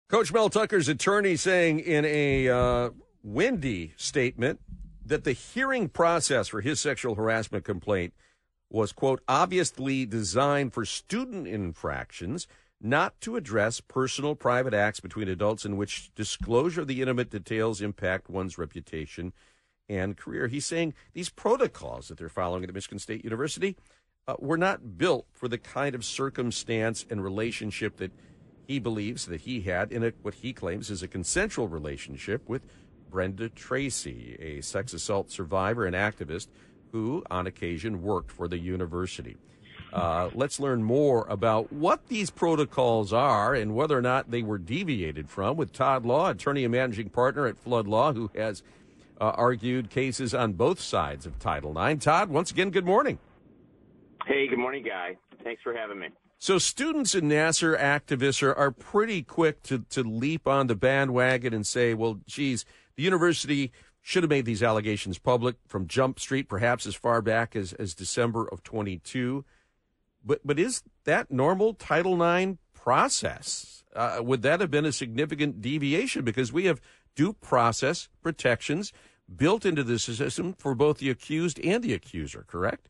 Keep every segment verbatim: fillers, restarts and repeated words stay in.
Coach Mel Tucker's attorney saying in a uh, windy statement that the hearing process for his sexual harassment complaint was, quote, obviously designed for student infractions, not to address personal private acts between adults in which disclosure of the intimate details impact one's reputation and career. He's saying these protocols that they're following at Michigan State University uh, were not built for the kind of circumstance and relationship that he believes that he had in a, what he claims is a consensual relationship with Brenda Tracy, a sex assault survivor and activist who, on occasion, worked for the university. Uh, let's learn more about what these protocols are and whether or not they were deviated from with Todd Law, attorney and managing partner at Flood Law, who has uh, argued cases on both sides of Title nine. Todd, once again, good morning. Hey, good morning, Guy. Thanks for having me. So students and Nassar activists are, are pretty quick to, to leap on the bandwagon and say, well, geez, the university should have made these allegations public from Jump Street, perhaps as far back as, as December of twenty-two. But but is that normal Title nine process? Uh, would that have been a significant deviation? Because we have due process protections built into the system for both the accused and the accuser, correct?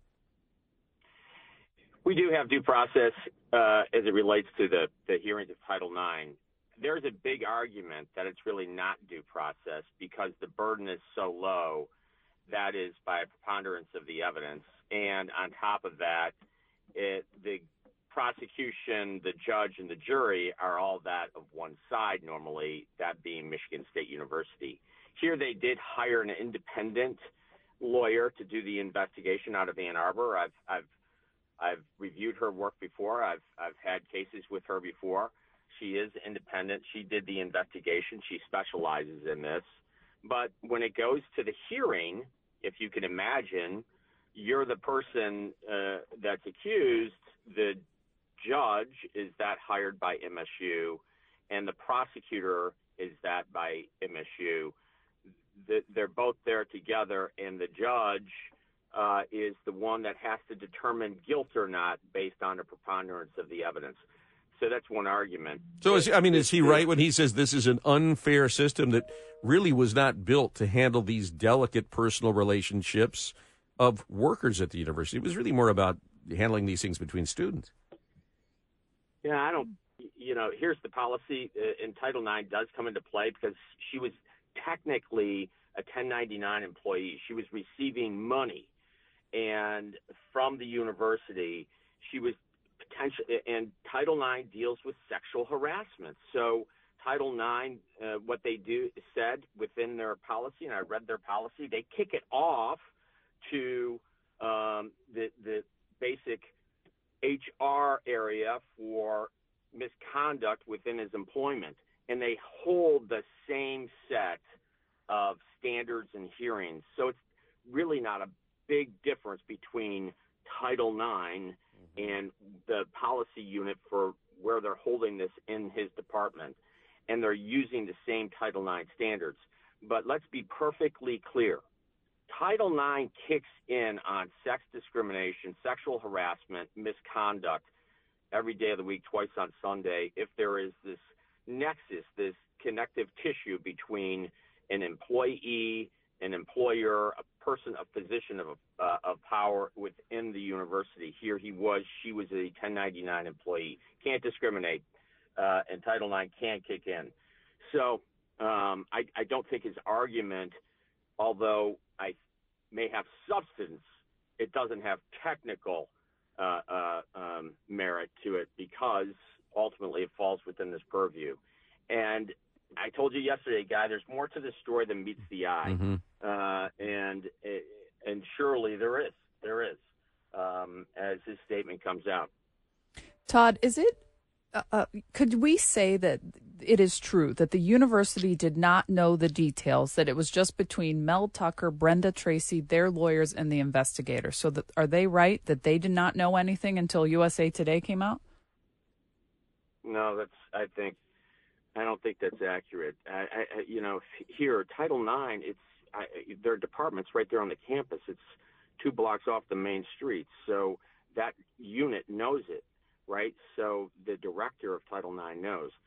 We do have due process uh, as it relates to the, the hearings of Title nine. There's a big argument that it's really not due process because the burden is so low, that is by a preponderance of the evidence. And on top of that, it, the prosecution, the judge, and the jury are all that of one side normally, that being Michigan State University. Here they did hire an independent lawyer to do the investigation out of Ann Arbor. I've, I've I've reviewed her work before. I've I've had cases with her before. She is independent. She did the investigation. She specializes in this. But when it goes to the hearing, if you can imagine, you're the person uh, that's accused. The judge is that hired by M S U, and the prosecutor is that by M S U. The, they're both there together, and the judge Uh, is the one that has to determine guilt or not based on the preponderance of the evidence. So that's one argument. So, is, I mean, is he right when he says this is an unfair system that really was not built to handle these delicate personal relationships of workers at the university? It was really more about handling these things between students. Yeah, I don't, you know, here's the policy, uh, and Title nine does come into play because she was technically a ten ninety-nine employee. She was receiving money. And from the university, she was potential. And Title nine deals with sexual harassment. So Title nine, uh, what they do said within their policy, and I read their policy, they kick it off to um, the the basic H R area for misconduct within his employment, and they hold the same set of standards and hearings. So it's really not a big difference between Title nine and the policy unit for where they're holding this in his department, and they're using the same Title nine standards. But let's be perfectly clear. Title nine kicks in on sex discrimination, sexual harassment, misconduct every day of the week, twice on Sunday, if there is this nexus, this connective tissue between an employee, an employer, a person, a position of uh, of power within the university. Here he was, she was a ten ninety-nine employee. Can't discriminate, uh, and Title nine can't kick in. So um, I, I don't think his argument, although I may have substance, it doesn't have technical uh, uh, um, merit to it because ultimately it falls within this purview. And I told you yesterday, Guy, there's more to this story than meets the eye. Mm-hmm. Uh, and and surely there is. There is, um, as his statement comes out. Todd, is it, uh, uh, could we say that it is true that the university did not know the details, that it was just between Mel Tucker, Brenda Tracy, their lawyers, and the investigators? So that, are they right that they did not know anything until U S A Today came out? No, that's, I think, I don't think that's accurate. I, I, you know, here, Title nine, it's I, there are departments right there on the campus. It's two blocks off the main street. So that unit knows it, right? So the director of Title nine knows.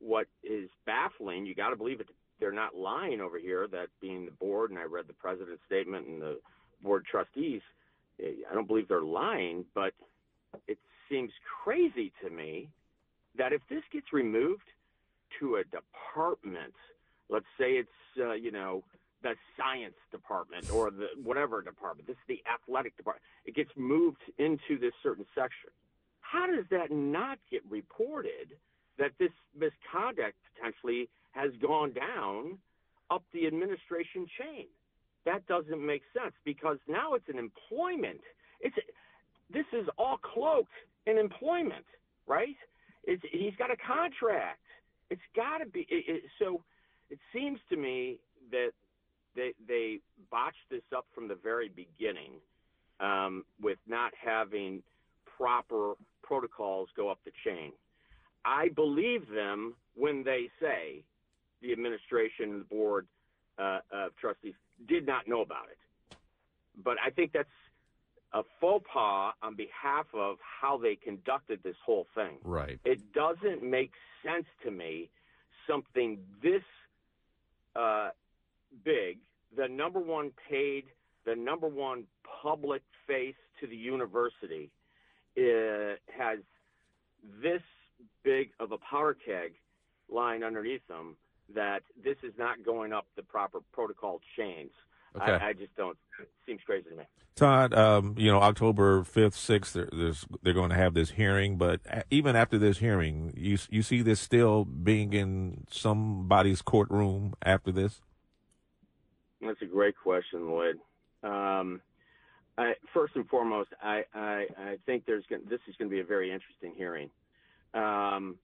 what is baffling, you got to believe it, they're not lying over here, that being the board, and I read the president's statement and the board trustees, I don't believe they're lying, but it seems crazy to me that if this gets removed to a department, let's say it's, uh, you know, the science department or the whatever department, this is the athletic department, it gets moved into this certain section. How does that not get reported that this misconduct potentially has gone down up the administration chain? That doesn't make sense, because now it's an employment. It's this is all cloaked in employment, right? It's, he's got a contract. It's got to be. It, it, so it seems to me that they they botched this up from the very beginning um, with not having proper protocols go up the chain. I believe them when they say the administration and the board uh, of trustees did not know about it. But I think that's a faux pas on behalf of how they conducted this whole thing. Right. It doesn't make sense to me, something this uh, big, the number one paid, the number one public face to the university, uh, has this big of a powder keg lying underneath them, that this is not going up the proper protocol chains. Okay. I, I just don't. It seems crazy to me. Todd, um, you know, October fifth, sixth, there, there's, they're going to have this hearing. But even after this hearing, you you see this still being in somebody's courtroom after this? That's a great question, Lloyd. Um, I, first and foremost, I, I, I think there's gonna, this is going to be a very interesting hearing. Um,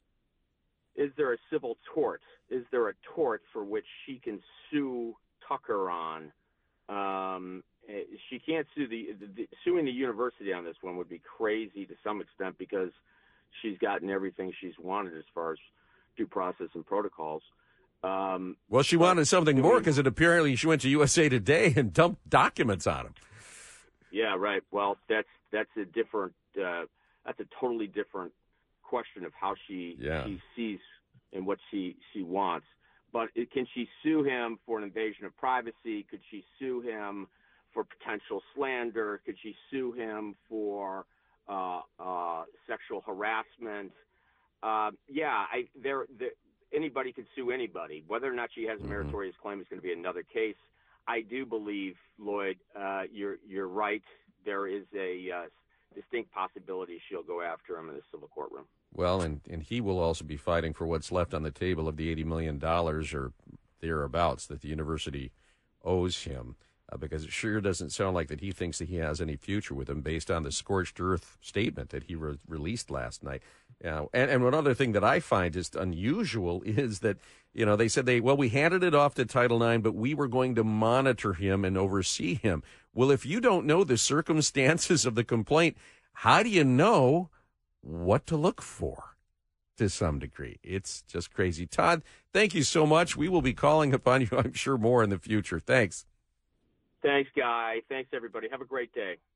is there a civil tort? Is there a tort for which she can sue Tucker on? Um, she can't sue the, the, the suing the university on this one would be crazy to some extent, because she's gotten everything she's wanted as far as due process and protocols. Um, well, she wanted something more, because it apparently she went to U S A Today and dumped documents on him. Yeah, right. Well, that's that's a different. Uh, that's a totally different question of how she yeah. she sees and what she she wants. But it, can she sue him for an invasion of privacy? Could she sue him for potential slander? Could she sue him for uh, uh, sexual harassment? Uh, yeah, I, there, there, anybody could sue anybody. Whether or not she has a meritorious claim is going to be another case. I do believe, Lloyd, uh, you're you're right. There is a uh, distinct possibility she'll go after him in the civil courtroom. Well, and, and he will also be fighting for what's left on the table of the eighty million dollars or thereabouts that the university owes him, uh, because it sure doesn't sound like that he thinks that he has any future with him based on the scorched earth statement that he re- released last night. Uh, and, and one other thing that I find just unusual is that, you know, they said they, well, we handed it off to Title nine, but we were going to monitor him and oversee him. Well, if you don't know the circumstances of the complaint, how do you know what to look for to some degree? It's just crazy. Todd, thank you so much. We will be calling upon you, I'm sure, more in the future. Thanks. Thanks, Guy. Thanks, everybody. Have a great day.